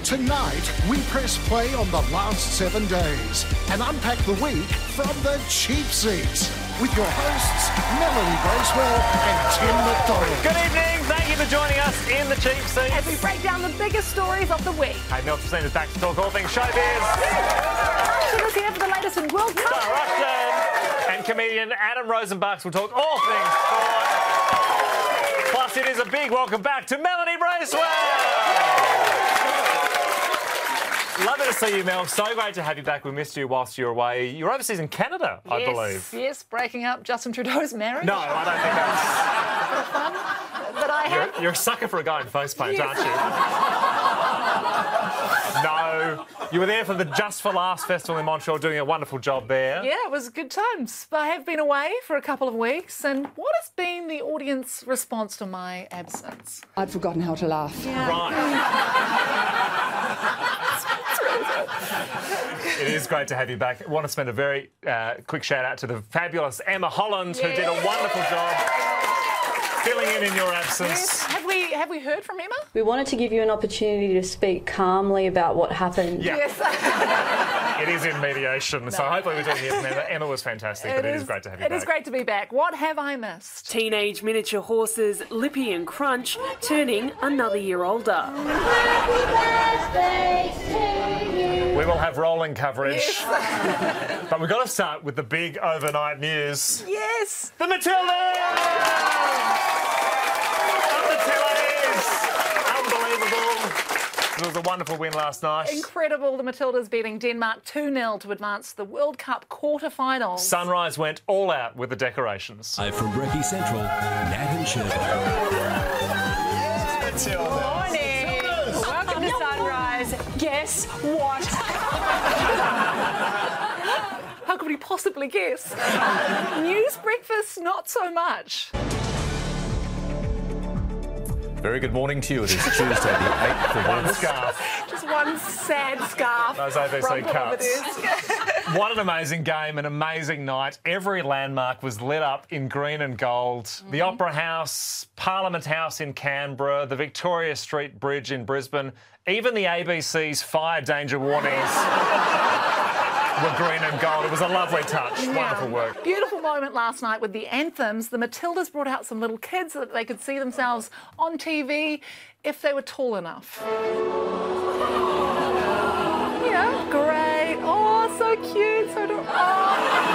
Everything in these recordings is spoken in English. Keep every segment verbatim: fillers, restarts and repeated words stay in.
Tonight, we press play on the last seven days and unpack the week from the cheap seats with your hosts, Melanie Bracewell and Tim McDonald. Good evening. Thank you for joining us in the cheap seats. As we break down the biggest stories of the week. Hey, Mel Tracina's back to talk all things showbiz. Rushton is here for the latest in World Cup. Star Rushton and comedian Adam Rosenbachs will talk all things sport. Plus, it is a big welcome back to Melanie Bracewell. Lovely to see you, Mel. So great to have you back. We missed you whilst you were away. You're overseas in Canada, I yes, believe. Yes, breaking up Justin Trudeau's marriage. No, I don't think that's... fun. But I have... You're, you're a sucker for a guy in face paint, yes. aren't you? No. You were there for the Just for Laughs festival in Montreal, doing a wonderful job there. Yeah, it was good times. I have been away for a couple of weeks, and what has been the audience response to my absence? I'd forgotten how to laugh. Yeah. Right. It is great to have you back. I want to spend a very uh, quick shout out to the fabulous Emma Holland, who did a wonderful job filling in in your absence. Yes. Have we have we heard from Emma? We wanted to give you an opportunity to speak calmly about what happened. Yeah. Yes. It is in mediation, no. So hopefully we're doing it from Emma. Emma was fantastic, it but is, it is great to have you it back. It is great to be back. What have I missed? Teenage miniature horses Lippy and Crunch turning another year older. Happy birthday to you. We will have rolling coverage. Yes. But we've got to start with the big overnight news. Yes. The Matildas! It was a wonderful win last night. Incredible. The Matildas beating Denmark two nil to advance to the World Cup quarter-finals. Sunrise went all out with the decorations. Live from Brekkie Central, Nat and Sherbo. Good morning. Welcome to Sunrise. Guess what? How could we possibly guess? News breakfast, not so much. Very good morning to you. It is Tuesday, the eighth of One August. scarf. Just one sad scarf. Those A B C from cuts. Providence. What an amazing game, an amazing night. Every landmark was lit up in green and gold. Mm-hmm. The Opera House, Parliament House in Canberra, the Victoria Street Bridge in Brisbane, even the A B C's fire danger warnings were green and gold. It was a lovely touch. Yeah. Wonderful work. Beautiful moment last night with the anthems. The Matildas brought out some little kids so that they could see themselves on T V if they were tall enough. Yeah, great. Oh, so cute. So do- oh.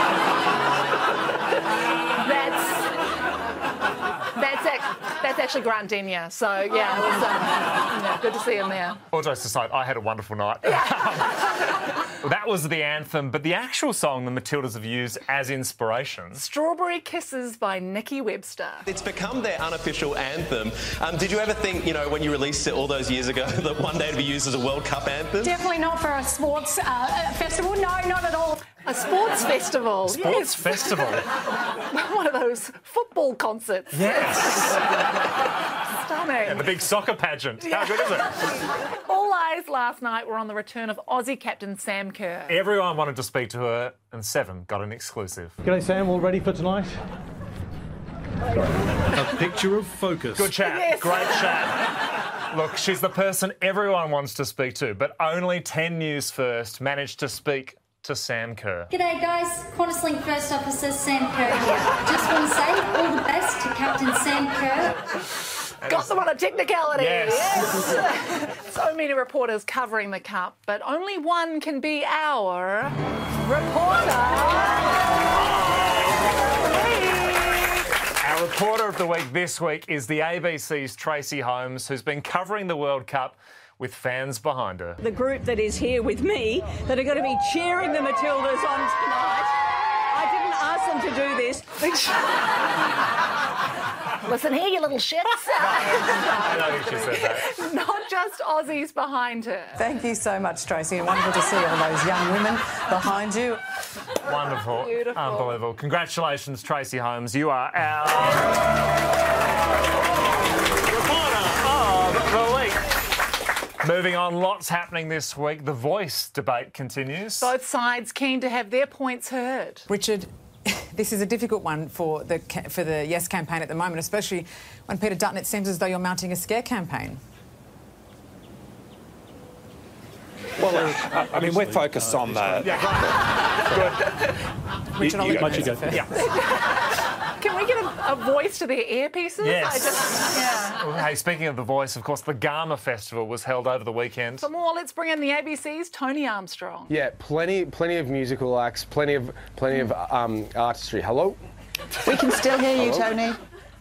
That's that's ac- that's actually Grant Denyer. So yeah, it was, uh, yeah, good to see him there. All jokes aside, I had a wonderful night. That was the anthem, but the actual song the Matildas have used as inspiration. Strawberry Kisses by Nikki Webster. It's become their unofficial anthem. Um, did you ever think, you know, when you released it all those years ago, that one day to be used as a World Cup anthem? Definitely not for a sports uh, festival. No, not at all. A sports festival. Sports yes. festival. One of those football concerts. Yes. Stunning. And the big soccer pageant. How good is it? All eyes last night were on the return of Aussie captain Sam Kerr. Everyone wanted to speak to her, and Seven got an exclusive. G'day, Sam. All ready for tonight? A picture of focus. Good chat. Yes. Great chat. Look, she's the person everyone wants to speak to, but only ten News First managed to speak to Sam Kerr. G'day guys, QantasLink First Officer Sam Kerr here. Just want to say all the best to Captain Sam Kerr. Got them on a technicality. Yes. Yes. So many reporters covering the Cup, but only one can be our reporter. Our reporter of the week this week is the A B C's Tracy Holmes, who's been covering the World Cup with fans behind her. The group that is here with me that are going to be cheering the Matildas on tonight. I didn't ask them to do this. Listen here, you little shits. I don't think she said that. Not just Aussies behind her. Thank you so much, Tracy. Wonderful to see all those young women behind you. Wonderful. Beautiful. Unbelievable. Congratulations, Tracy Holmes. You are our reporter of the week. Moving on, lots happening this week. The Voice debate continues. Both sides keen to have their points heard. Richard, this is a difficult one for the for the Yes campaign at the moment, especially when, Peter Dutton, it seems as though you're mounting a scare campaign. Well, uh, I mean, we're focused on the... Yeah, Richard, You- I'll you let go. you go first. Can we get a, a voice to their earpieces? Yes. I just, yeah. Well, hey, speaking of the voice, of course, the Garma Festival was held over the weekend. For more, let's bring in the A B C's Tony Armstrong. Yeah, plenty, plenty of musical acts, plenty of, plenty of um, artistry. Hello. We can still hear you, Hello? Tony.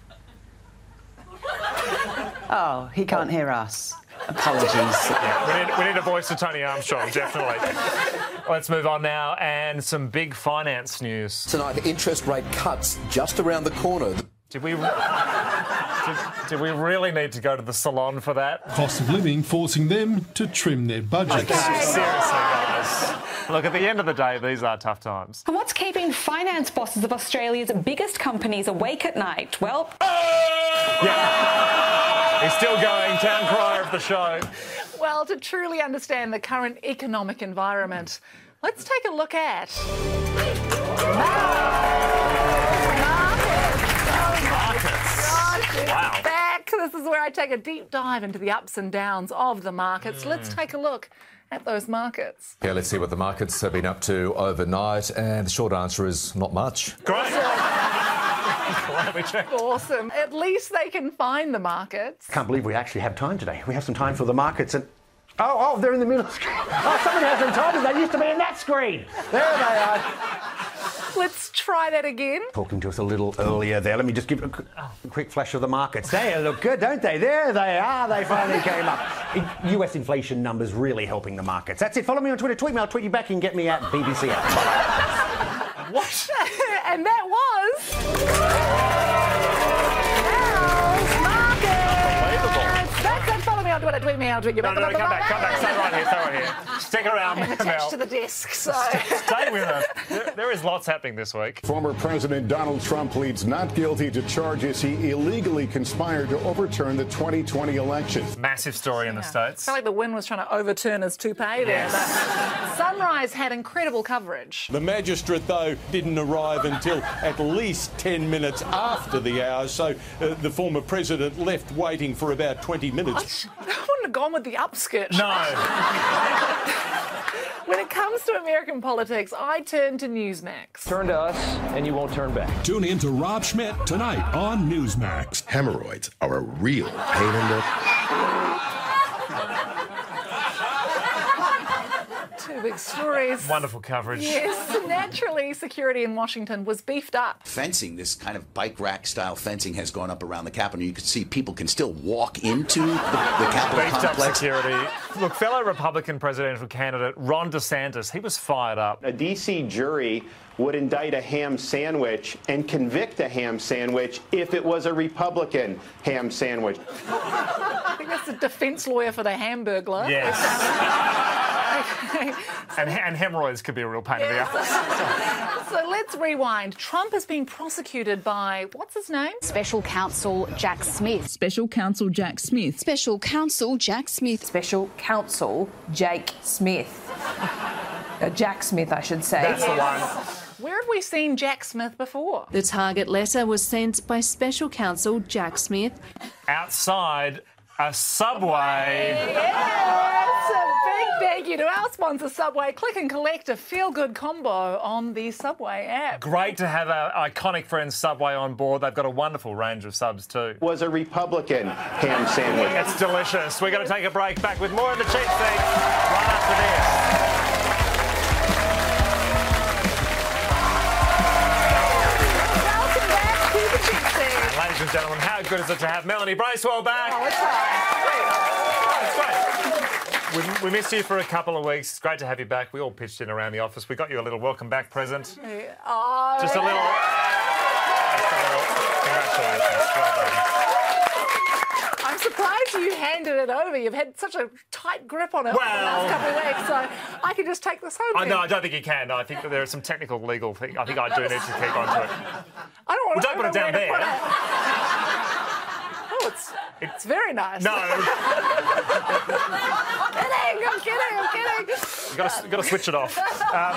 Oh, he can't hear us. Apologies. Yeah, we, need, we need a voice to Tony Armstrong, definitely. Let's move on now, and some big finance news. Tonight, interest rate cuts just around the corner. Did we... Did, did we really need to go to the salon for that? Cost of living forcing them to trim their budgets. Okay, seriously, guys. Look, at the end of the day, these are tough times. And what's keeping finance bosses of Australia's biggest companies awake at night? Well... Yeah. He's still going, town crier of the show. Well, to truly understand the current economic environment, let's take a look at... Wow. Back. This is where I take a deep dive into the ups and downs of the markets. Mm. Let's take a look at those markets. Yeah, let's see what the markets have been up to overnight, and the short answer is not much. Great. Awesome. At least they can find the markets. Can't believe we actually have time today. We have some time for the markets and... Oh, oh, they're in the middle. Oh, somebody has some time. They used to be in that screen. There they are. Let's try that again. Talking to us a little earlier there. Let me just give a quick, a quick flash of the markets. They look good, don't they? There they are. They finally came up. U S inflation numbers really helping the markets. That's it. Follow me on Twitter. Tweet me. I'll tweet you back. You can get me at B B C app. What? And that was... Now's markets. That's it. Follow me on Twitter. Tweet me. I'll tweet you back. No, no, no, come back, come back. Stay right here, stay right here. Stick around, I'm attached Mel. to the desk, so... Stay with us. There, there is lots happening this week. Former President Donald Trump pleads not guilty to charges he illegally conspired to overturn the twenty twenty election. Massive story in the States. I feel like the wind was trying to overturn his toupee there. But Sunrise had incredible coverage. The magistrate, though, didn't arrive until at least ten minutes after the hour, so uh, the former president left waiting for about twenty minutes. I wouldn't have gone with the upskirt. No. When it comes to American politics, I turn to Newsmax. Turn to us, and you won't turn back. Tune in to Rob Schmidt tonight on Newsmax. Hemorrhoids are a real pain in the... Two big stories. Wonderful coverage. Yes, naturally, security in Washington was beefed up. Fencing, this kind of bike rack style fencing has gone up around the Capitol. You can see people can still walk into the, the Capitol Beefed up complex. security. Look, fellow Republican presidential candidate Ron DeSantis, he was fired up. A D C jury would indict a ham sandwich and convict a ham sandwich if it was a Republican ham sandwich. I think that's the defence lawyer for the Hamburglar. Yes. Okay. And, and hemorrhoids could be a real pain in the ass. So let's rewind. Trump has been prosecuted by, what's his name? Special Counsel Jack Smith. Special Counsel Jack Smith. Special Counsel Jack Smith. Special Counsel Jake Smith. Uh, Jack Smith, I should say. That's the one. Where have we seen Jack Smith before? The target letter was sent by Special Counsel Jack Smith. Outside a Subway. Yes, a big thank you to our sponsor Subway. Click and collect a feel-good combo on the Subway app. Great to have our iconic friends Subway on board. They've got a wonderful range of subs too. Was a Republican ham sandwich. It's delicious. We're going to take a break. Back with more of the cheap seats right after this. Ladies and gentlemen, how good is it to have Melanie Bracewell back? Oh, it's right. It's great. We, we missed you for a couple of weeks. It's great to have you back. We all pitched in around the office. We got you a little welcome back present. Oh, Just a little... Congratulations. Well done. I'm surprised you handed it over. You've had such a tight grip on it Well... for the last couple of weeks, so I could just take this home. Oh, no, I don't think you can. No, I think that there are some technical legal things. I think I do need to keep on to it. I don't want Well, to don't put it down there. It. Oh, it's, it's very nice. No. I'm kidding, I'm kidding, I'm kidding. You've got to, you've got to switch it off. Um,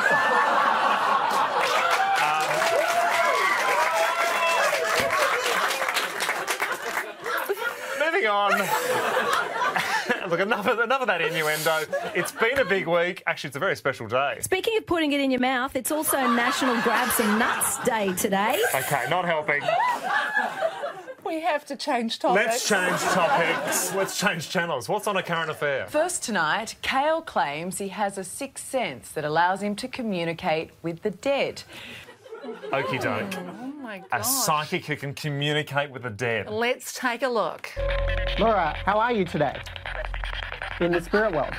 um, moving on. Look, look, enough of, enough of that innuendo. It's been a big week. Actually, it's a very special day. Speaking of putting it in your mouth, it's also National Grab Some Nuts Day today. OK, not helping. We have to change topics. Let's change topics. Let's change channels. What's on A Current Affair? First tonight, Kale claims he has a sixth sense that allows him to communicate with the dead. Okie doke. Oh my A gosh. psychic who can communicate with the dead. Let's take a look. Laura, how are you today? In the spirit world?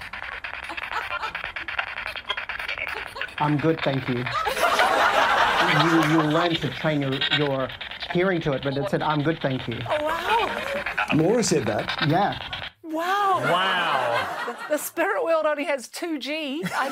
I'm good, thank you. You, you learn to train your, your hearing to it, but it said, I'm good, thank you. Oh, wow. Laura said that? Yeah. Wow. Wow. The, the spirit world only has two G. I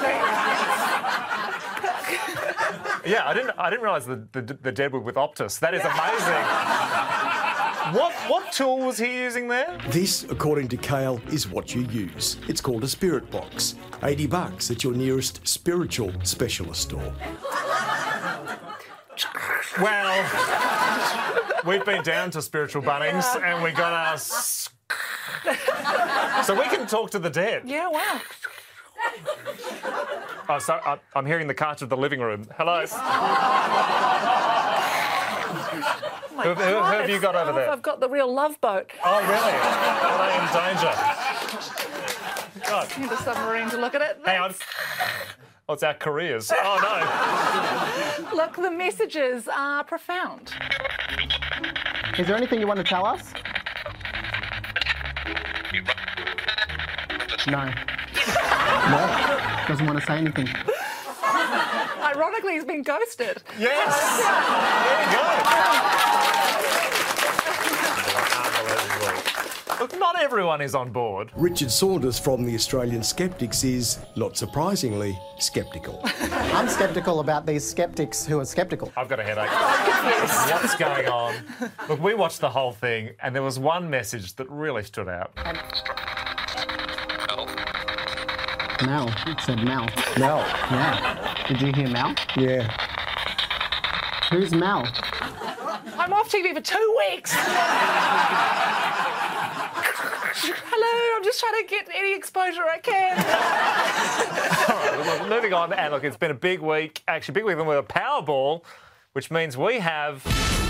Yeah, I didn't. I didn't realise the, the the dead were with Optus. That is amazing. What what tool was he using there? This, according to Kale, is what you use. It's called a spirit box. eighty bucks at your nearest spiritual specialist store. Well, we've been down to Spiritual Bunnings Yeah. and we got our... s- So we can talk to the dead. Yeah, wow. Oh, so I, I'm hearing the cart of the living room. Hello. Oh my Who, who, who God, have you got over it's- there? I've got the real love boat. Oh, really? Are they in danger? God. Need a submarine to look at it. Hang on. Oh, it's our careers. Oh, no. Look, the messages are profound. Is there anything you want to tell us? No. No. Doesn't want to say anything. Ironically, he's been ghosted. Yes. There you go. Look, not everyone is on board. Richard Saunders from the Australian Skeptics is, not surprisingly, sceptical. I'm sceptical about these skeptics who are sceptical. I've got a headache. What's going on? Look, we watched the whole thing, and there was one message that really stood out. Mel. It said Mel. Mel. Yeah. Did you hear Mel? Yeah. Who's Mel? I'm off T V for two weeks. Hello, I'm just trying to get any exposure I can. All right, well, moving on, and look, it's been a big week. Actually, big week with a Powerball, which means we have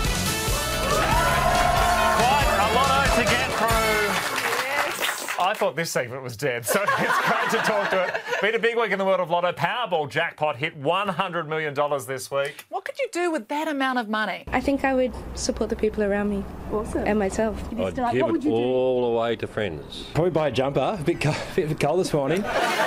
quite a lot to get through. I thought this segment was dead, so it's great to talk to it. Been a big week in the world of Lotto. Powerball jackpot hit one hundred million dollars this week. What could you do with that amount of money? I think I would support the people around me. Awesome. And myself. I'd give it all away to friends. Probably buy a jumper. A bit, co- a bit cold this morning.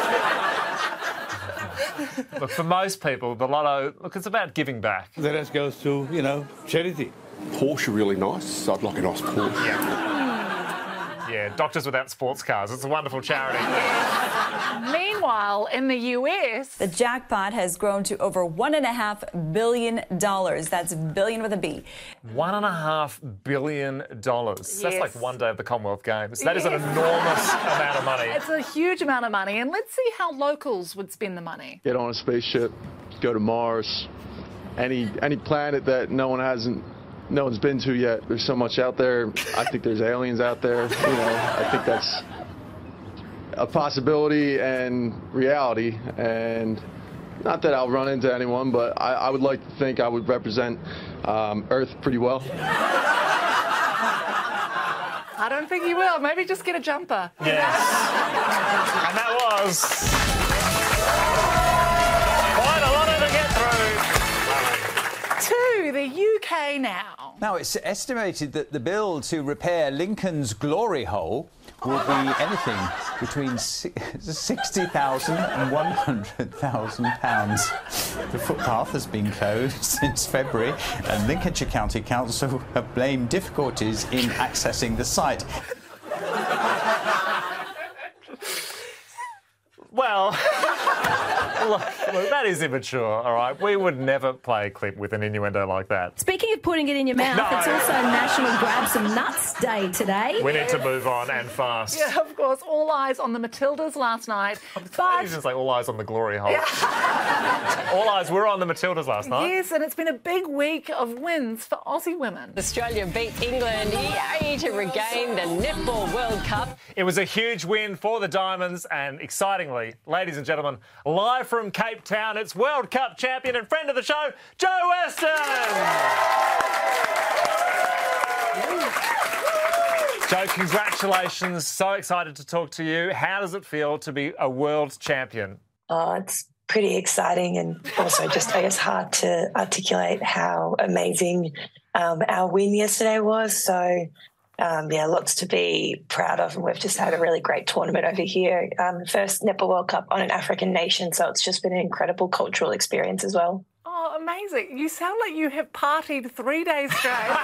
Look, for most people, the Lotto, look, it's about giving back. The rest goes to, you know, charity. Porsche are really nice. I'd like a nice Porsche. Yeah. Yeah, Doctors Without Sports Cars. It's a wonderful charity. Meanwhile, in the U S... The jackpot has grown to over one and a half billion dollars. That's billion with a B. One and a half billion dollars. That's Yes. like one day of the Commonwealth Games. That is an Yes. enormous amount of money. It's a huge amount of money, and let's see how locals would spend the money. Get on a spaceship, go to Mars, any any planet that no one hasn't, no one's been to yet. There's so much out there. I think there's aliens out there. You know, I think that's a possibility and reality. And not that I'll run into anyone, but I, I would like to think I would represent um, Earth pretty well. I don't think you will. Maybe just get a jumper. Yes. And that was quite a lot to get through. To the U K now. Now, it's estimated that the bill to repair Lincoln's glory hole will be anything between sixty thousand and one hundred thousand pounds. The footpath has been closed since February, and Lincolnshire County Council have blamed difficulties in accessing the site. Well, look, look, that is immature, all right? We would never play a clip with an innuendo like that. Speaking of putting it in your mouth, No. it's also National Grab Some Nuts Day today. We need to move on and fast. Yeah, of course. All eyes on the Matildas last night. But It's just like all eyes on the glory hole. All eyes were on the Matildas last night. yes, and it's been a big week of wins for Aussie women. Australia beat England, yay, to regain the Netball World Cup. It was a huge win for the Diamonds, and excitingly, ladies and gentlemen, live from Cape Town, it's World Cup champion and friend of the show, Jo Weston! Jo, congratulations. So excited to talk to you. How does it feel to be a world champion? Oh, it's pretty exciting and also just, I guess, hard to articulate how amazing um, our win yesterday was. So, um, yeah, lots to be proud of, and we've just had a really great tournament over here. Um, first Netball World Cup on an African nation, so it's just been an incredible cultural experience as well. Oh, amazing. You sound like you have partied three days straight.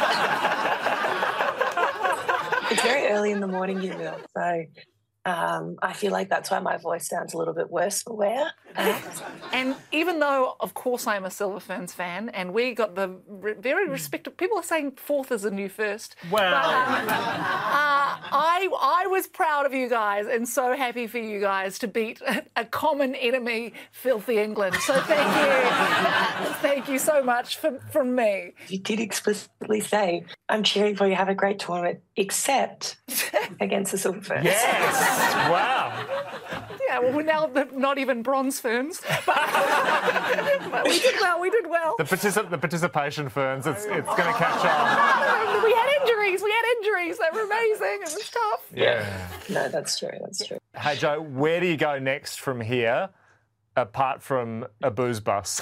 It's very early in the morning here, so um, I feel like that's why my voice sounds a little bit worse for wear. And even though, of course, I'm a Silver Ferns fan, and we got the re- very respectable... People are saying fourth is a new first. Wow. But, um, uh, I, I was proud of you guys and so happy for you guys to beat a, a common enemy, filthy England. So thank you. Thank you so much from, from me. You did explicitly say, I'm cheering for you, have a great tournament, except against the Silver Ferns. Yes! Wow. Yeah, well, we're now the- not even Bronze Ferns. But, but we did well, we did well. The, particip- the participation ferns, it's, it's going to catch on. We had injuries, we had injuries. They were amazing. It was tough. Yeah. No, that's true, that's true. Hey, Jo, where do you go next from here, apart from a booze bus?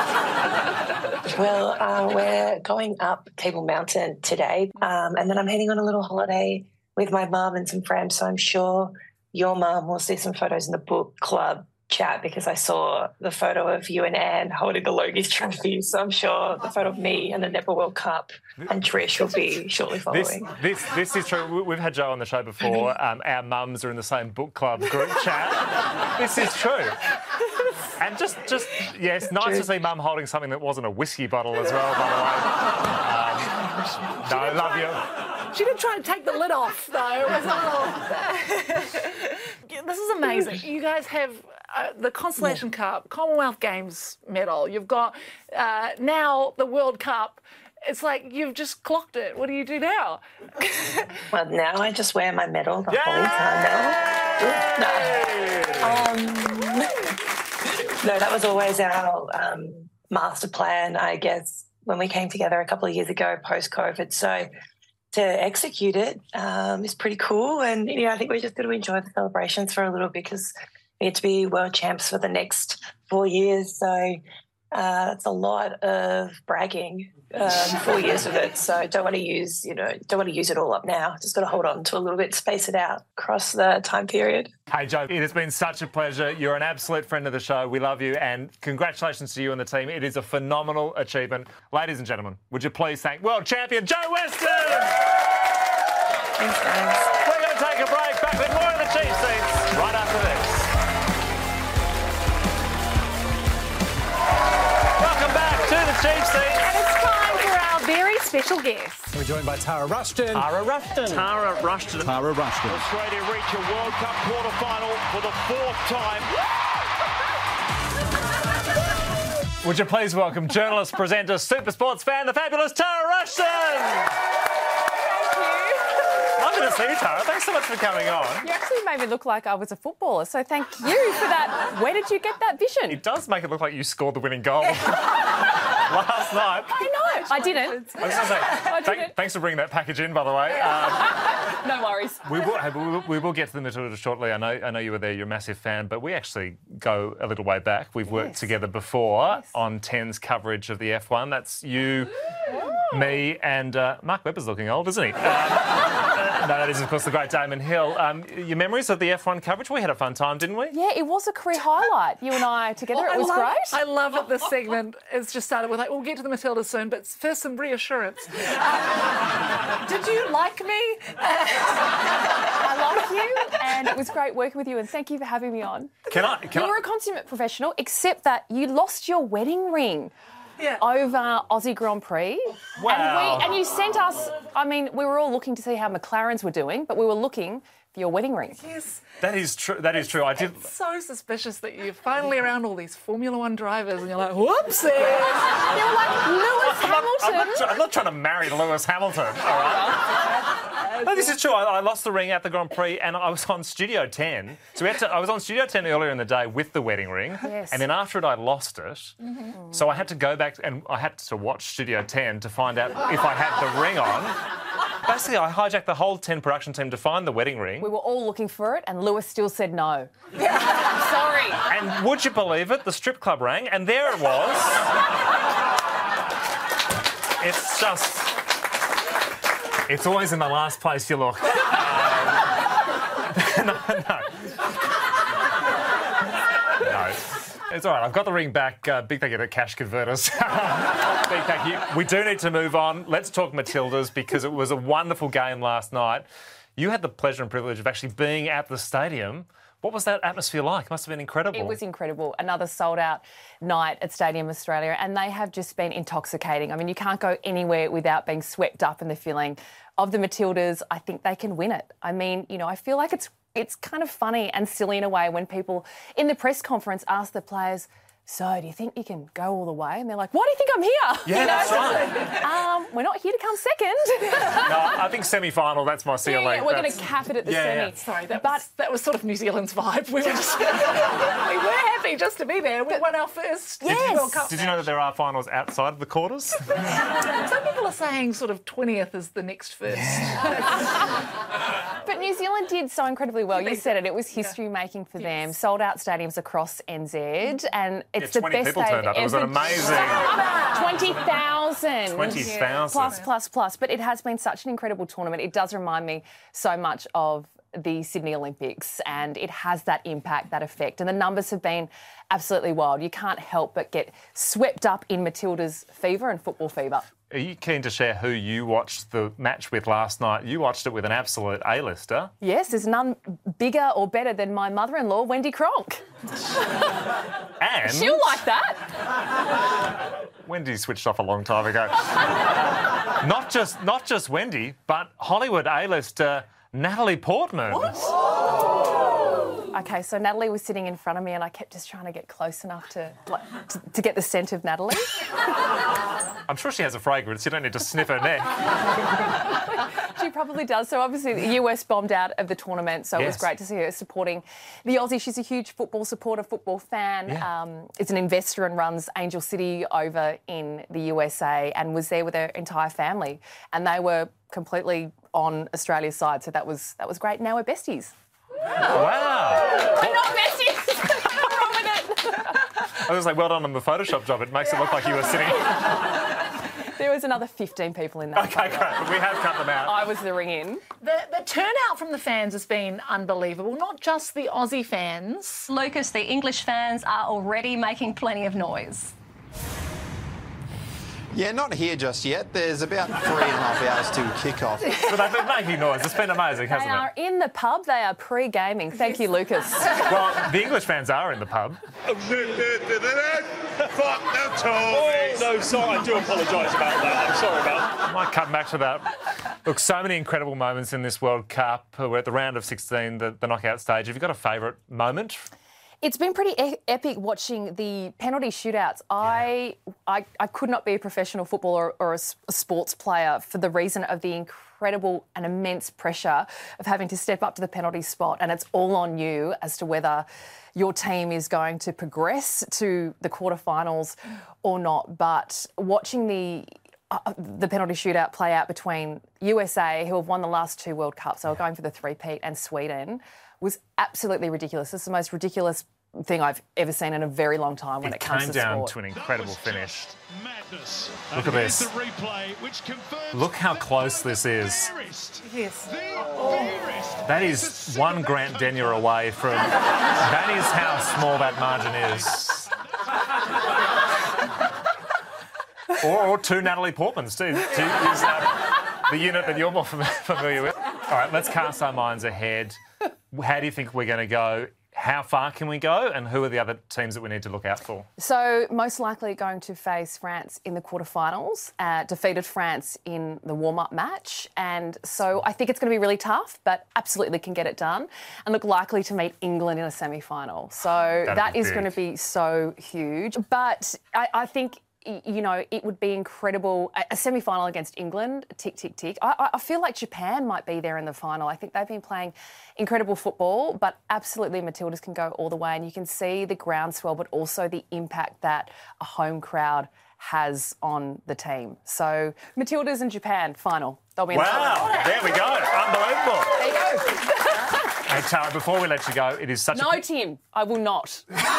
Well, uh, we're going up Table Mountain today, um, and then I'm heading on a little holiday with my mum and some friends, so I'm sure your mum will see some photos in the book club chat, because I saw the photo of you and Anne holding the Logies trophy, so I'm sure the photo of me and the Netball World Cup and Trish will be shortly This, following. this, this is true. We- We've had Jo on the show before. Um, our mums are in the same book club group chat. This is true. And just, just yes, nice True. to see Mum holding something that wasn't a whiskey bottle as well, by the way. Um, no, I love you. She did try and take the lid off, though. It was all... This is amazing. You guys have uh, the Constellation Cup, Commonwealth Games medal. You've got uh, now the World Cup. It's like you've just clocked it. What do you do now? Well, now I just wear my medal the whole time now. Um, no, that was always our um, master plan, I guess, when we came together a couple of years ago post-COVID. So to execute it um, is pretty cool. And, you know, I think we're just going to enjoy the celebrations for a little, because we get to be world champs for the next four years. So uh, that's a lot of bragging, um, four years of it. So don't want to use, you know, don't want to use it all up now. Just got to hold on to a little bit, space it out across the time period. Hey, Jo, it has been such a pleasure. You're an absolute friend of the show. We love you, and congratulations to you and the team. It is a phenomenal achievement. Ladies and gentlemen, would you please thank world champion Jo Weston? Thanks, guys. We're going to take a break. Back with more of the cheap seats right after this. Welcome back to the cheap seats. And it's time for our very special guest. We're joined by Tara Rushton. Tara Rushton. Tara Rushton. Tara Rushton. Australia reach a World Cup quarter-final for the fourth time. Would you please welcome journalist, presenter, super sports fan, the fabulous Tara Rushton? Lovely to see you, Tara. Thanks so much for coming on. You actually made me look like I was a footballer, so thank you for that. Where did you get that vision? It does make it look like you scored the winning goal last night. I know. I didn't. I was going to say, I thank- didn't. thanks for bringing that package in, by the way. Um, No worries. we, will, hey, we, will, we will get to the Matilda shortly. I know, I know you were there. You're a massive fan, but we actually go a little way back. We've worked Yes. together before on ten's coverage of the F one. That's you, me, and uh, Mark Webber's looking old, isn't he? Um, No, that is, of course, the great Damon Hill. Um, your memories of the F one coverage? We had a fun time, didn't we? Yeah, it was a career highlight. You and I together, Well, it was I love, great. I love that this segment has just started with, like, we'll get to the Matildas soon, but first some reassurance. Uh, did you like me? I like you, and it was great working with you, and thank you for having me on. Can I? Can you I... were a consummate professional, except that you lost your wedding ring. Yeah. Over Aussie Grand Prix. Wow. And, we, and you sent us, I mean, we were all looking to see how McLarens were doing, but we were looking for your wedding ring. Yes. That is true. That is true. I did. It's so suspicious that you're finally around all these Formula One drivers and you're like, whoopsies. You were like, Lewis I'm Hamilton. not, I'm, not, I'm not trying to marry Lewis Hamilton, all right? No, this is true. I, I lost the ring at the Grand Prix and I was on Studio ten. So we had to, I was on Studio ten earlier in the day with the wedding ring. Yes. And then after it, I lost it. Mm-hmm. So I had to go back and I had to watch Studio ten to find out if I had the ring on. Basically, I hijacked the whole ten production team to find the wedding ring. We were all looking for it and Lewis still said no. Sorry. And would you believe it? The strip club rang and there it was. It's just... It's always in the last place you look. Um, no, no. No. It's all right. I've got the ring back. Uh, big thank you to Cash Converters. Big thank you. We do need to move on. Let's talk Matildas because it was a wonderful game last night. You had the pleasure and privilege of actually being at the stadium. What was that atmosphere like? It must have been incredible. It was incredible. Another sold-out night at Stadium Australia, and they have just been intoxicating. I mean, you can't go anywhere without being swept up in the feeling of the Matildas. I think they can win it. I mean, you know, I feel like it's it's kind of funny and silly in a way when people in the press conference ask the players, so do you think you can go all the way? And they're like, why do you think I'm here? Yeah, you know? that's right. Um, we're not here to come second. No, I think semi-final, that's my ceiling. Yeah, we're going That's... to cap it at the Yeah, semi. yeah. Sorry, that, But- was, that was sort of New Zealand's vibe. We were just... we were happy just to be there. We won our first Yes. World Cup Did you know that there are finals outside of the quarters? Some people are saying sort of twentieth is the next first. But New Zealand did so incredibly well. You said it. It was history making for them. Sold out stadiums across N Z, and it's Yeah, the twenty best people they've turned up. It was an ever- amazing- twenty thousand. twenty thousand. Plus, plus, plus. But it has been such an incredible tournament. It does remind me so much of the Sydney Olympics, and it has that impact, that effect. And the numbers have been absolutely wild. You can't help but get swept up in Matilda's fever and football fever. Are you keen to share who you watched the match with last night? You watched it with an absolute A-lister. Yes, there's none bigger or better than my mother-in-law, Wendy Cronk. And... She'll like that. Wendy switched off a long time ago. not just not just Wendy, but Hollywood A-lister Natalie Portman. OK, so Natalie was sitting in front of me and I kept just trying to get close enough to, like, to, to get the scent of Natalie. I'm sure she has a fragrance. You don't need to sniff her neck. She probably does. So obviously the U S bombed out of the tournament, so it was Yes. great to see her supporting the Aussie. She's a huge football supporter, football fan. Yeah. Um, is an investor and runs Angel City over in the U S A and was there with her entire family. And they were completely on Australia's side, so that was that was great. Now we're besties. Wow. We're not besties. What's wrong with it? I was like, well done on the Photoshop job. It makes it look like you were sitting... There was another fifteen people in that. OK, great. But we have cut them out. I was the ring in. The, the turnout from the fans has been unbelievable, not just the Aussie fans. Lucas, the English fans are already making plenty of noise. Yeah, not here just yet. There's about three and a half hours till kick-off. But they've been making noise. It's been amazing, They hasn't are it? in the pub. They are pre-gaming. Thank you, Lucas. Well, the English fans are in the pub. Fuck, that's oh, no, sorry, I do apologise about that. I'm sorry about that. I might come back to that. Look, so many incredible moments in this World Cup. We're at the round of sixteen, the, the knockout stage. Have you got a favourite moment? It's been pretty e- epic watching the penalty shootouts. I, I I could not be a professional footballer or a, s- a sports player for the reason of the incredible and immense pressure of having to step up to the penalty spot, and it's all on you as to whether your team is going to progress to the quarterfinals or not. But watching the uh, the penalty shootout play out between U S A, who have won the last two World Cups, so we're going for the three-peat, and Sweden, was absolutely ridiculous. It's the most ridiculous thing I've ever seen in a very long time when it, it comes came to down sport. to an incredible finish. Madness. Look at this. The replay, which confirms Look how close this is. Yes. That is one Grant Denyer away from... That is how small that margin is. or, or two Natalie Portmans, too. Two is uh, the unit that you're more familiar with. All right, let's cast our minds ahead. How do you think we're going to go? How far can we go? And who are the other teams that we need to look out for? So, most likely going to face France in the quarterfinals, uh, defeated France in the warm-up match. And so I think it's going to be really tough, but absolutely can get it done. And look likely to meet England in a semi-final. So That'd that be is big. going to be so huge. But I, I think... you know, it would be incredible. A semi-final against England, tick, tick, tick. I, I feel like Japan might be there in the final. I think they've been playing incredible football, but absolutely Matildas can go all the way. And you can see the groundswell, but also the impact that a home crowd has on the team. So Matildas and Japan, final. They'll be in the Wow, final. there we go. Unbelievable. There you go. Hey, Tara, before we let you go, it is such No, a... Tim, I will not.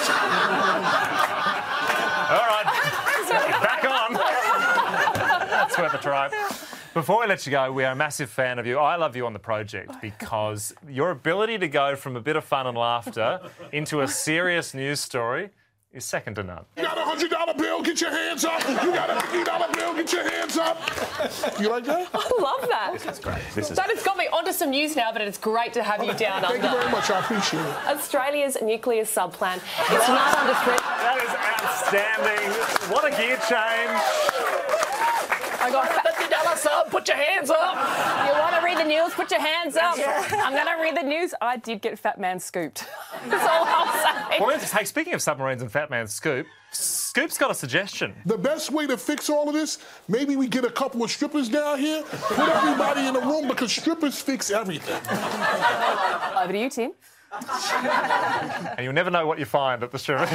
All right. Back on. That's worth a try. Before we let you go, we are a massive fan of you. I love you on the project because your ability to go from a bit of fun and laughter into a serious news story is second to none. You got a one hundred dollar bill, get your hands up. You got a fifty dollar bill, get your hands up. You like that? I love that. This is great. This is That has got me onto some news now, but it's great to have you down Thank under. you very much. I appreciate it. Australia's nuclear subplan. It's not under threat. That is outstanding. What a gear change. I got fifty dollar sub, put your hands up. You want to read the news? Put your hands up. I'm going to read the news. I did get Fat Man scooped. That's all I'll say. Well, hey, speaking of submarines and Fat Man Scoop, Scoop's got a suggestion. The best way to fix all of this, maybe we get a couple of strippers down here, put everybody in a room because strippers fix everything. Over to you, Tim. And you'll never know what you find at the strip.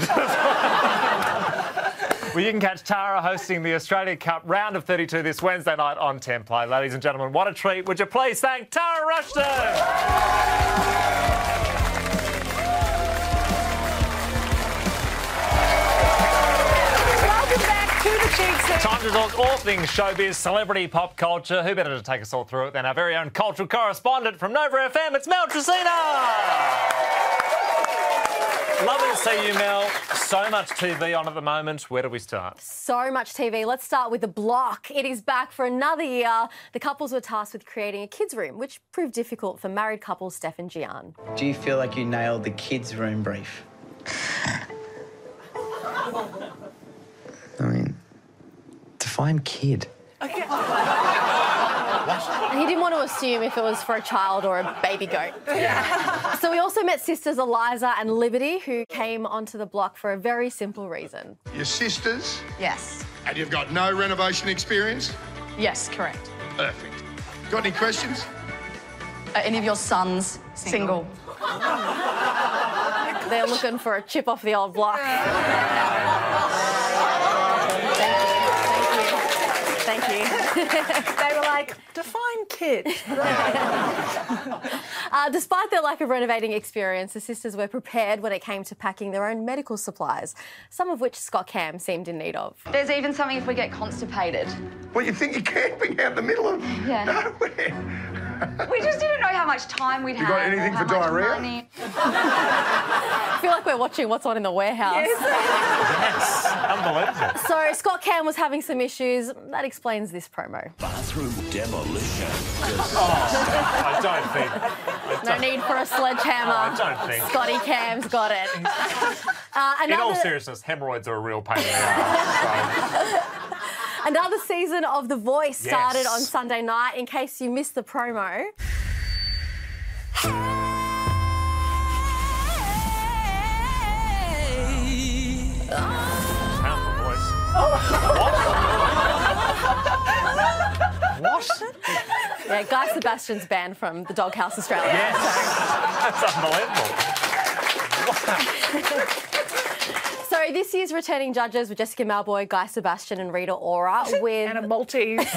Well, you can catch Tara hosting the Australia Cup round of thirty-two this Wednesday night on ten Play. Ladies and gentlemen, what a treat. Would you please thank Tara Rushton? Welcome back to the Cheek Seat. Time to talk all things showbiz, celebrity, pop culture. Who better to take us all through it than our very own cultural correspondent from Nova F M? It's Mel Tresina. Lovely to see you, Mel. So much T V on at the moment. Where do we start? So much T V. Let's start with The Block. It is back for another year. The couples were tasked with creating a kids' room, which proved difficult for married couple Steph and Gian. Do you feel like you nailed the kids' room brief? I mean, define kid. Okay. He didn't want to assume if it was for a child or a baby goat. Yeah. So we also met sisters Eliza and Liberty, who came onto The Block for a very simple reason. Your sisters? Yes. And you've got no renovation experience? Yes, correct. Perfect. Got any questions? Are any of your sons single? They're looking for a chip off the old block. Thank you. They were like, define kid. uh, despite their lack of renovating experience, the sisters were prepared when it came to packing their own medical supplies, some of which Scott Cam seemed in need of. There's even something if we get constipated. Well, you think you're camping out in the middle of Yeah. nowhere? We just didn't know how much time we'd You have. got anything or for how much diarrhea? money. I feel like we're watching What's On in the Warehouse. Yes, unbelievable. So Scott Cam was having some issues. That explains this promo. Bathroom demolition. I don't think. I No don't- need for a sledgehammer. I don't think. Scotty Cam's got it. Uh, In all another, seriousness, hemorrhoids are a real pain in the ass. another season of The Voice started Yes. on Sunday night. In case you missed the promo. Powerful voice. What? What? Yeah, Guy Sebastian's banned from the Doghouse Australia. Yes. That's unbelievable. So this year's returning judges were Jessica Malboy, Guy Sebastian and Rita Ora with... and a Maltese. It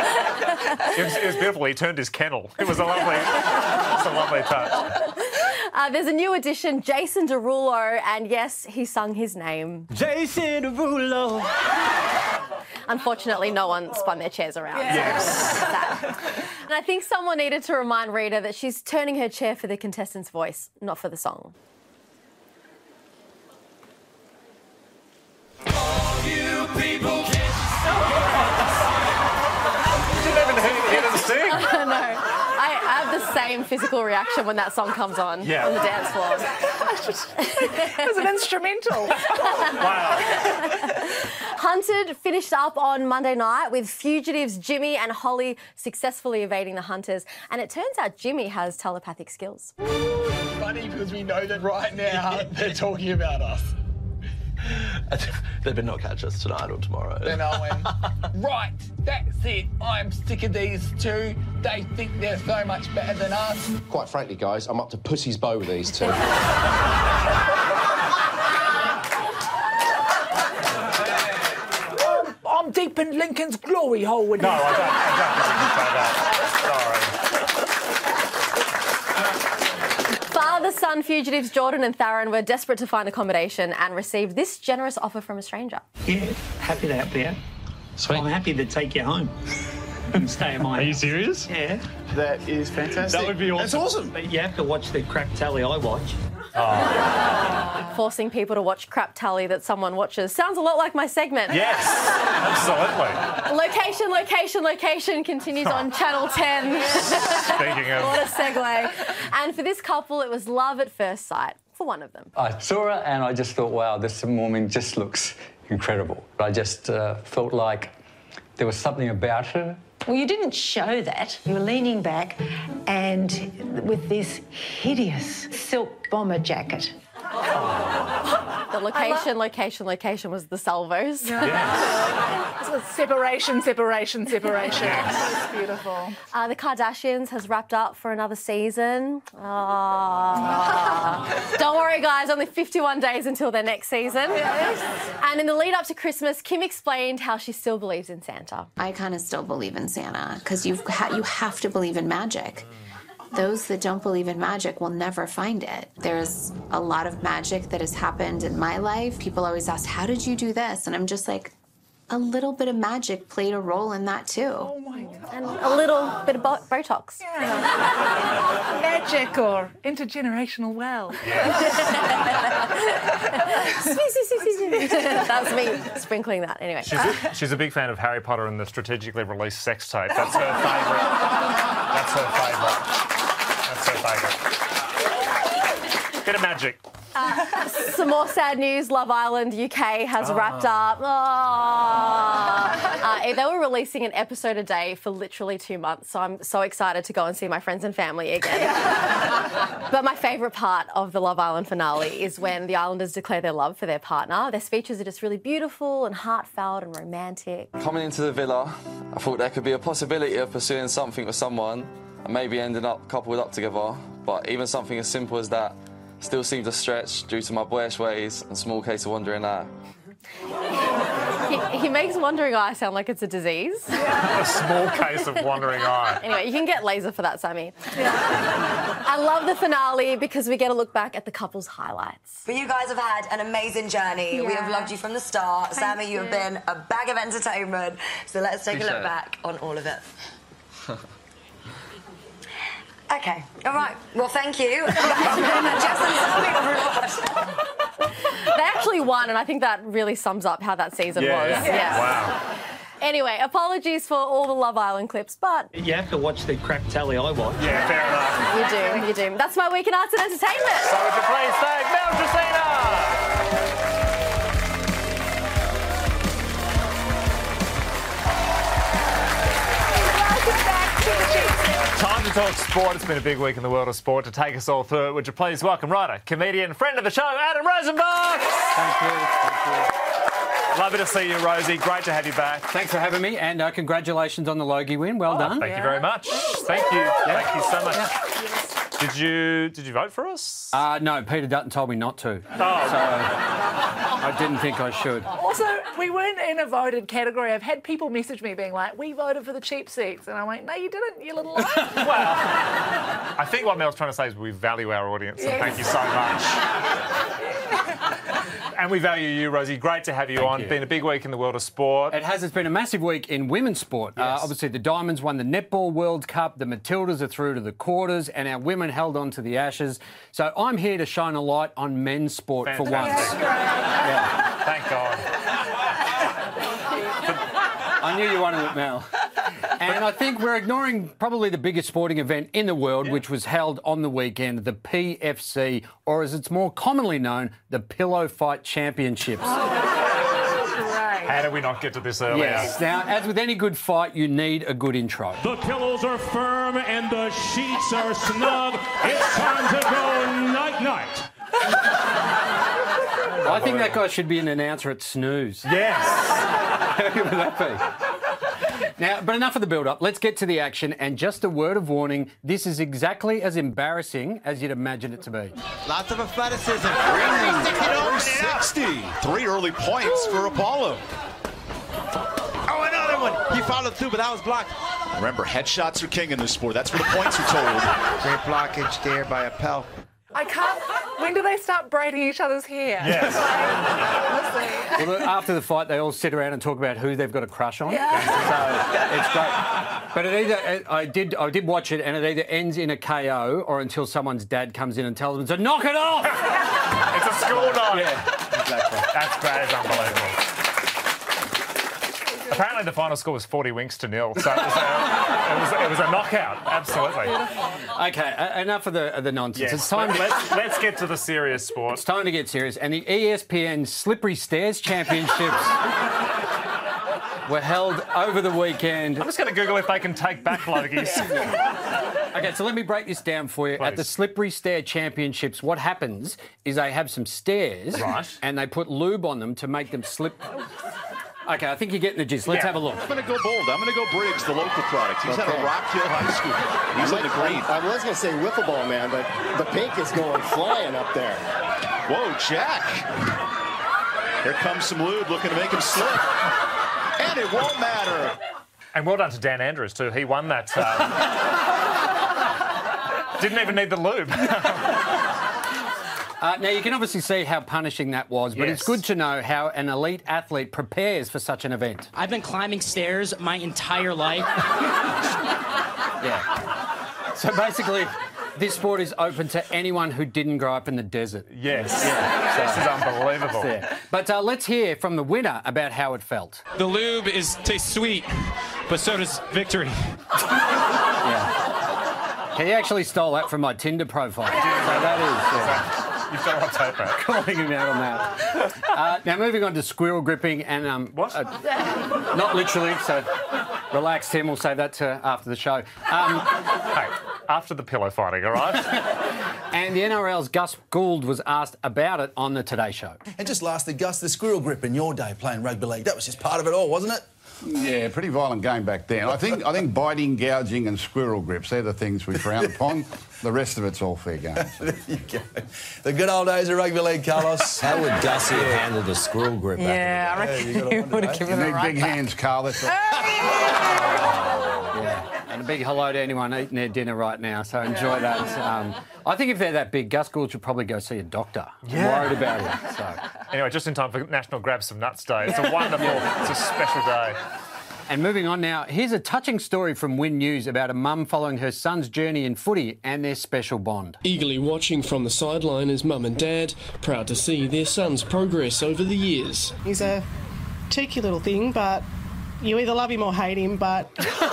was, it was beautiful. He turned his kennel. It was a lovely, it's a lovely touch. Uh, there's a new addition, Jason Derulo, and yes, he sung his name. Jason Derulo. Unfortunately, no one spun their chairs around. Yes. Sad. And I think someone needed to remind Rita that she's turning her chair for the contestant's voice, not for the song. You people can't didn't even hear them sing. No. I have the same physical reaction when that song comes on yeah. on the dance floor. It was an instrumental. Wow. Hunted finished up on Monday night with fugitives Jimmy and Holly successfully evading the hunters. And it turns out Jimmy has telepathic skills. It's funny because we know that right now they're talking about us. They better not catch us tonight or tomorrow. Then I went, right, that's it. I'm sick of these two. They think they're so much better than us. Quite frankly, guys, I'm up to pussy's bow with these two. I'm, I'm deep in Lincoln's glory hole with No, you. I don't, I don't think you say that. Sorry. Father-son fugitives Jordan and Theron were desperate to find accommodation and received this generous offer from a stranger. Yeah, happy to help you out. Sweet. I'm happy to take you home and stay at my Are you serious? Yeah. That is fantastic. That would be awesome. That's awesome. But you have to watch the crap tally I watch. Oh. Forcing people to watch crap tally that someone watches. Sounds a lot like my segment. Yes, absolutely. Location, location, location continues on Channel ten. Speaking of... What a segue. And for this couple, it was love at first sight for one of them. I saw her and I just thought, wow, this woman just looks incredible. I just uh, felt like there was something about her. Well, you didn't show that. You were leaning back and with this hideous silk bomber jacket. The location, location, location was the Salvos. Yeah. This was separation, separation, separation. Yes. Beautiful. Uh, the Kardashians has wrapped up for another season. Oh. Don't worry, guys, only fifty-one days until their next season. Yes. And in the lead up to Christmas, Kim explained how she still believes in Santa. I kind of still believe in Santa because you ha- you have to believe in magic. Those that don't believe in magic will never find it. There's a lot of magic that has happened in my life. People always ask, how did you do this? And I'm just like, a little bit of magic played a role in that too. Oh my God. And a little bit of bo- Botox. Yeah. Magic or intergenerational wealth. That was me sprinkling that. Anyway. She's a, she's a big fan of Harry Potter and the strategically released sex tape. That's her favourite. That's her favourite. That's her favourite. Bit of magic. Uh, some more sad news. Love Island U K has Oh. wrapped up. Oh. Uh, they were releasing an episode a day for literally two months, so I'm so excited to go and see my friends and family again. But my favourite part of the Love Island finale is when the Islanders declare their love for their partner. Their speeches are just really beautiful and heartfelt and romantic. Coming into the villa, I thought there could be a possibility of pursuing something with someone and maybe ending up coupled up together, but even something as simple as that still seemed a stretch due to my boyish ways and small case of wandering eye. He, he makes wandering eye sound like it's a disease. A small case of wandering eye. Anyway, you can get laser for that, Sammy. I love the finale because we get a look back at the couple's highlights. But you guys have had an amazing journey. We Yeah. have loved you from the start. Thank Sammy, you have you. been a bag of entertainment. So let's take a Appreciate look it. back on all of it. Okay, all right. Well, thank you. Jess and Sammy, everyone. They actually won, and I think that really sums up how that season Yeah, was. yeah. Yeah. Wow. Anyway, apologies for all the Love Island clips, but You have to watch the crap tally I watch. Yeah, fair enough. you do, you do. That's my week in arts and entertainment. So would you please thank Mel Jacina? Time to talk sport. It's been a big week in the world of sport. To take us all through it, would you please welcome writer, comedian, friend of the show, Adam Rosenbach. Thank you. Thank you. Lovely to see you, Rosie. Great to have you back. Thanks for having me, and uh, congratulations on the Logie win. Well Oh, done. Thank you very much. Thank you. Thank you so much. Did you did you vote for us? Uh, no, Peter Dutton told me not to. Oh. So I didn't think I should. Also, we weren't in a voted category. I've had people message me being like, we voted for the cheap seats. And I'm like, no, you didn't, you little liar. Well, I think what Mel's trying to say is we value our audience, so Yes. thank you so much. And we value you, Rosie. Great to have you Thank on. you. Been a big week in the world of sport. It has. It's been a massive week in women's sport. Uh, obviously, the Diamonds won the Netball World Cup. The Matildas are through to the quarters, and our women held on to the Ashes. So I'm here to shine a light on men's sport for once. Fantastic. Yeah. Thank God. I knew you wanted it, Mel. And I think we're ignoring probably the biggest sporting event in the world, yeah. which was held on the weekend, the P F C, or as it's more commonly known, the Pillow Fight Championships. How did we not get to this earlier? Yes. Now, as with any good fight, you need a good intro. The pillows are firm and the sheets are snug. It's time to go night-night. I think that guy should be an announcer at Snooze. Yes. How good would that be? Now, but enough of the build-up. Let's get to the action. And just a word of warning, this is exactly as embarrassing as you'd imagine it to be. Lots of athleticism. three sixty. Three early points for Apollo. Oh, another one. He followed through, but that was blocked. Remember, headshots are king in this sport. That's where the points are told. Great blockage there by Appel. I can't. When do they start braiding each other's hair? Yes. Like, Well, after the fight, they all sit around and talk about who they've got a crush on. Yeah. So it's great. But it either I did I did watch it, and it either ends in a K O or until someone's dad comes in and tells them to knock it off. It's a school night. Yeah, exactly. That's great. It's unbelievable. Apparently, the final score was forty winks to nil, so it was a, it was, it was a knockout. Absolutely. Okay, uh, enough of the of the nonsense. Yes. It's time. Let's, let's get to the serious sport. It's time to get serious. And the E S P N Slippery Stairs Championships were held over the weekend. I'm just going to Google if they can take back Logies. Okay, so let me break this down for you. Please. At the Slippery Stair Championships, what happens is they have some stairs, Right. and they put lube on them to make them slip. Okay, I think you're getting the gist. Let's Yeah. have a look. I'm going to go bold. I'm going to go Briggs, the local product. He's out of Rock Hill High School. He's on the green. I was going to say wiffle ball, man, but the pink is going flying up there. Whoa, Jack. Here comes some lube looking to make him slip. And it won't matter. And well done to Dan Andrews, too. He won that. Um... Didn't even need the lube. Uh, now, you can obviously see how punishing that was, but Yes. it's good to know how an elite athlete prepares for such an event. I've been climbing stairs my entire life. Yeah. So basically, this sport is open to anyone who didn't grow up in the desert. Yes. Yeah. This is unbelievable. Yeah. But uh, let's hear from the winner about how it felt. The lube is tastes sweet, but so does victory. Yeah. He actually stole that from my Tinder profile. So that is... Yeah. You've got on tape, mate. Calling him out on that. Uh, now, moving on to squirrel gripping and... Um, what? Uh, not literally, so relax, Tim. We'll save that to after the show. Um, hey, after the pillow fighting, all right? And the N R L's Gus Gould was asked about it on the Today Show. And just lastly, Gus, the squirrel grip in your day playing rugby league, that was just part of it all, wasn't it? Yeah, pretty violent game back then. I think I think biting, gouging and squirrel grips, they're the things we frown upon. The rest of it's all fair game. So. There you go. The good old days of rugby league, Carlos. How would Gussie have handled a squirrel grip back yeah, I reckon Yeah, you would have given You it need right big back. hands, Carl. That's all. Yeah. And a big hello to anyone eating their dinner right now, so enjoy that. Um, I think if they're that big, Gus Gould should probably go see a doctor. Yeah. I'm worried about it. So. Anyway, just in time for National Grab Some Nuts Day. It's a wonderful, it's a special day. And moving on now, here's a touching story from Win News about a mum following her son's journey in footy and their special bond. Eagerly watching from the sideline is mum and dad, proud to see their son's progress over the years. He's a cheeky little thing, but you either love him or hate him, but... You're his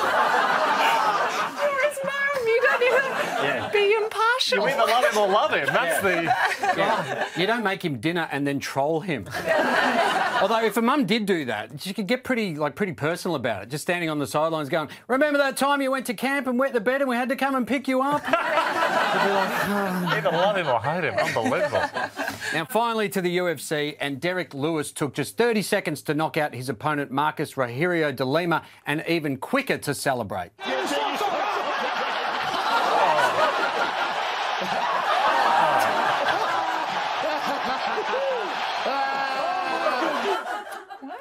mum. You don't even Yeah. be impartial. You either love him or love him. That's the... Yeah. You don't make him dinner and then troll him. Although if a mum did do that, she could get pretty like pretty personal about it, just standing on the sidelines going, remember that time you went to camp and wet the bed and we had to come and pick you up? Either love him or hate him. Unbelievable. Now, finally to the U F C, and Derek Lewis took just thirty seconds to knock out his opponent Marcus Rogerio de Lima, and even quicker to celebrate.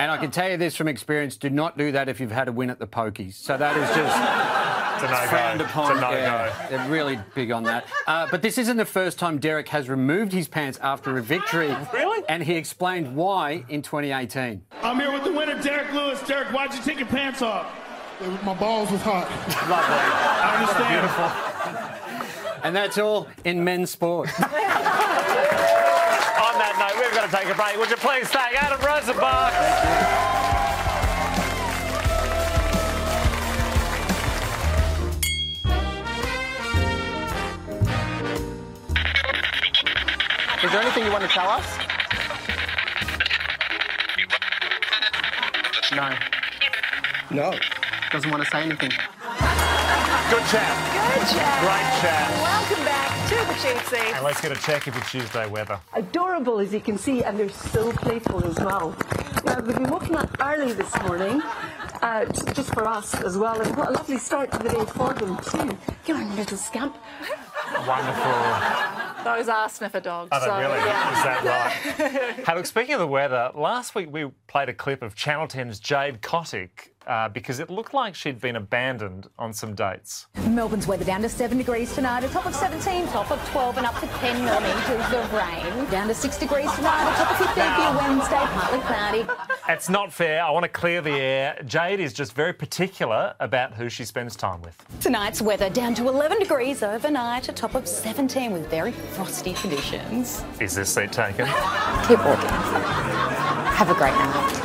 And I can tell you this from experience, do not do that if you've had a win at the pokies. So that is just... It's a no-go. Frowned upon. It's a no-go. Yeah, they're really big on that. Uh, but this isn't the first time Derek has removed his pants after a victory. Really? And he explained why in twenty eighteen. I'm here with the winner, Derek Lewis. Derek, why'd you take your pants off? My balls was hot. Lovely. I understand. Beautiful. And that's all in men's sport. On that note, we've got to take a break. Would you please thank Adam Rosenbach? Is there anything you want to tell us? No. No. Doesn't want to say anything. Good chat. Good chat. Great chat. Welcome back to the cheap seats. And let's get a check of your Tuesday weather. Adorable, as you can see, and they're so playful as well. Now, we've been woken up early this morning, uh, just for us as well, and what a lovely start to the day for them, too. Come on, little scamp. Wonderful. Those are sniffer dogs. Are they so, really? Yeah. Is that right? Hey, look, speaking of the weather, last week we played a clip of Channel ten's Jade Kotick uh, because it looked like she'd been abandoned on some dates. Melbourne's weather down to seven degrees tonight, a top of seventeen, top of twelve and up to ten millimetres of rain. Down to six degrees tonight, a top of fifteen for your Wednesday, partly cloudy. It's not fair. I want to clear the air. Jade is just very particular about who she spends time with. Tonight's weather down to eleven degrees overnight, a top of seventeen with very frosty conditions. Is this seat taken? Keep walking. Have a great night.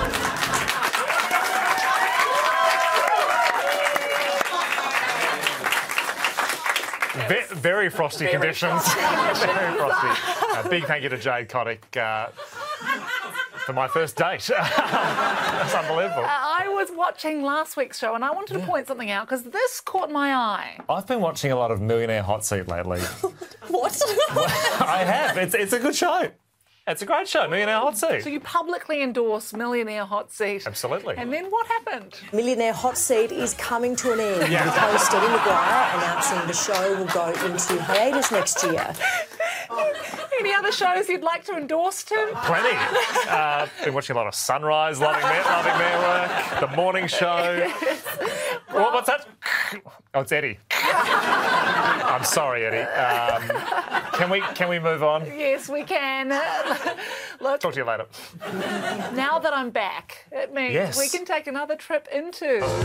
Ve- very frosty Very conditions. frosty. Very frosty. A big thank you to Jade Kotick uh, for my first date. That's unbelievable. Uh, I was watching last week's show and I wanted to Yeah. point something out because this caught my eye. I've been watching a lot of Millionaire Hot Seat lately. What? I have. It's, it's a good show. It's a great show, Millionaire Hot Seat. So you publicly endorse Millionaire Hot Seat. Absolutely. And then what happened? Millionaire Hot Seat is coming to an end. Yeah. With host Eddie McGuire announcing the show will go into hiatus next year. Any other shows you'd like to endorse, Tim? Plenty. Uh, been watching a lot of Sunrise, loving their, loving their work. The Morning Show. What, what's that? Oh, it's Eddie. I'm sorry, Eddie. Um, can we can we move on? Yes, we can. Look, Talk to you later. now that I'm back, it means Yes. we can take another trip into the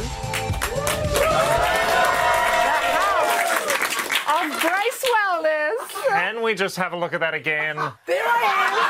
house of Grace Wellness. Can we just have a look at that again? There I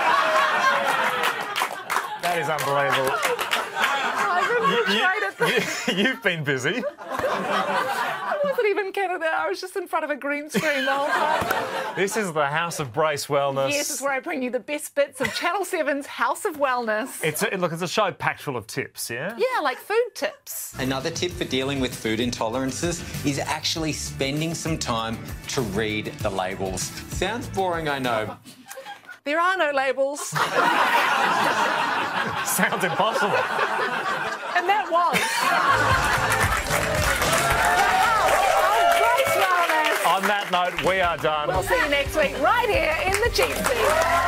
That is unbelievable. am. I've infiltrated the... You, you've been busy. I wasn't even Canada. I was just in front of a green screen the whole time. This is the House of Brace Wellness. Yes, it's where I bring you the best bits of Channel seven's House of Wellness. It's a, look, it's a show packed full of tips, yeah? Yeah, like food tips. Another tip for dealing with food intolerances is actually spending some time to read the labels. Sounds boring, I know. There are no labels. Sounds impossible. And that was... Grace Wellness. On that note, we are done. We'll see you next week right here in the Cheap Seat.